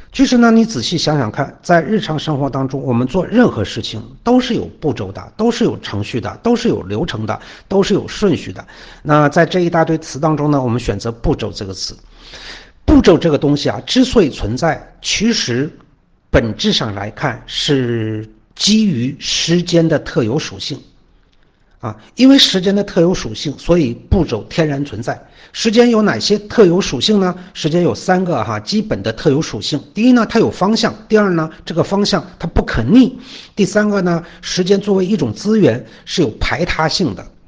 其实呢，你仔细想想看，在日常生活当中，我们做任何事情都是有步骤的，都是有程序的，都是有流程的，都是有顺序的。那在这一大堆词当中呢，我们选择步骤这个词。步骤这个东西啊，之所以存在，其实本质上来看是基于时间的特有属性。因为时间的特有属性，所以步骤天然存在。时间有哪些特有属性呢？时间有3个基本的特有属性。第一呢，它有方向；第二呢，这个方向它不可逆；第三个呢，时间作为一种资源是有排他性的。